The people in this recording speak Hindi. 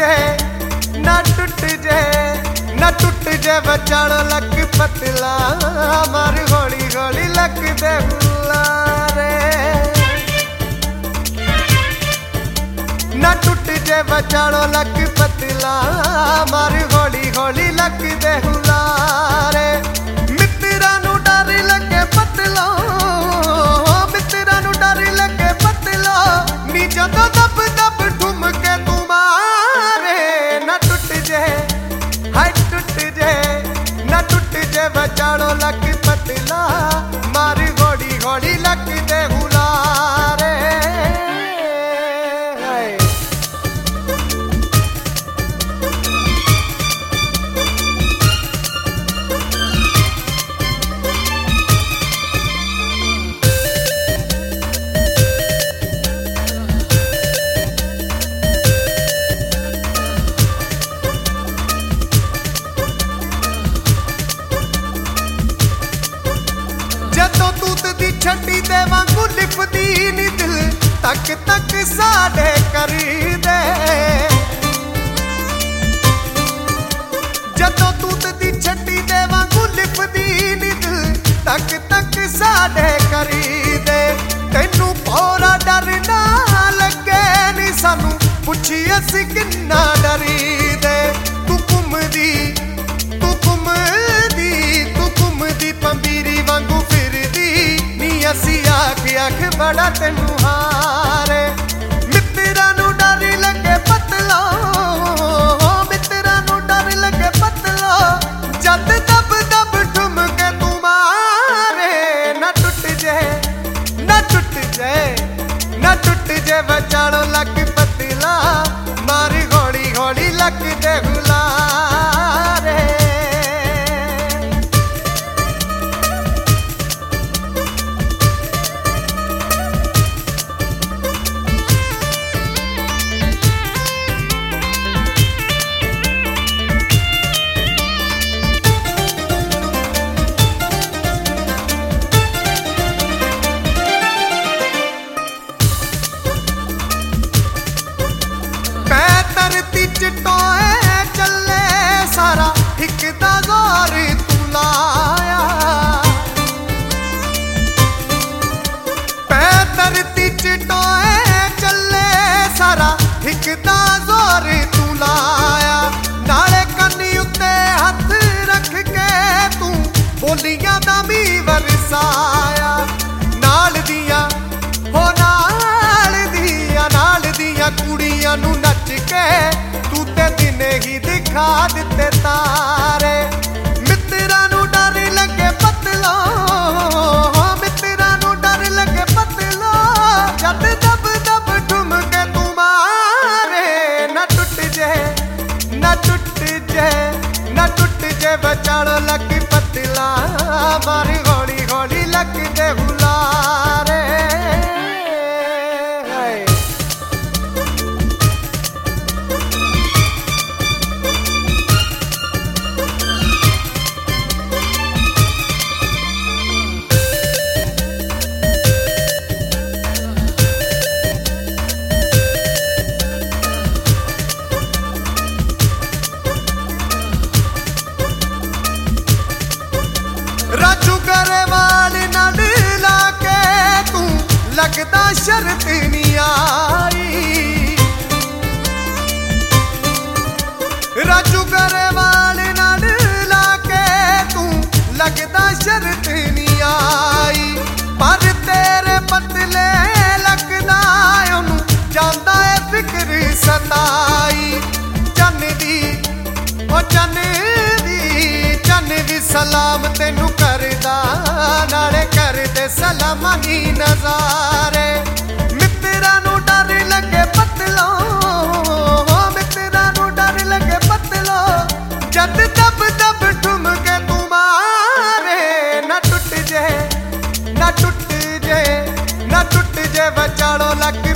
जे ना टूट जे ना टूट जे बचाड़ो लक पतला मार गोली गोली लक दे रे ना टूट जे बचाड़ो लक पतला मार गोली गोली लक दे रे मित्रा नु डर लगे पतला मित्रा नु डर लगे पतला नी जदों दब दब ठुमके तुम्हारे ना टूट जे हाय टूट जे ना टूट जे बचाड़ो लक पतला मार घोड़ी घोड़ी लक दे रे जदों तूत दी छड्डी दे वांगू लिपदी नी दिल तक तक साडे करी दे जदों तूत दी छड्डी दे वांगू लिपदी नी दिल तक तक साडे करी दे तैनू पौरा डर ना लगे नी सानू पुछी असी किन्ना डरी दे तू घुमदी पंबीरी वांगू फिरदी नी असी आख आख बड़ा तेनू हारे मित्रा नु डर लगे पतला मित्रा नु डर लगे पतला जद दब दब ठुमके तुम्हारे ना टूट जे ना टूट जे ना टूट जे बचाड़ो लक पतला मार घोड़ी घोड़ी लक दे रे टोए चले सारा हिकदा जोर तू लाया पै धरती च टोए चले सारा हिकदा जोर तू लाया नाले कन्नी उत्ते हथ रख के तू बोलियां दा मी वरसाया नाल दियां हो नाल दियां कुड़ियां नू नच के तू ते दिने ही दिखा दिते तारे मित्रा नु डर लगे पतला मित्रा नु डर लगे पतला जद दब दब ठुमके तुम्हारे ना टूट जे ना टूट जे ना टूट जे बचाड़ो लक पतला मार घोड़ी घोड़ी लक दे रे राजू गरेवाल नाल लाके तू लगदा शर्त नी आई राजू गरेवाल नाल लाके तू लगदा शर्त नी आई पर तेरे पतले लगदा ओनू जांदा है फिक्र सताई चन दी सलाम तेनू करदा नाले करदे सलामानी नजारे मित्रा नु डर लगे पतला मित्रा नु डर लगे पतला जद दब दब ठुमके तुम्हारे ना टूट जे ना टूट जे ना टूट जे बचाड़ो लक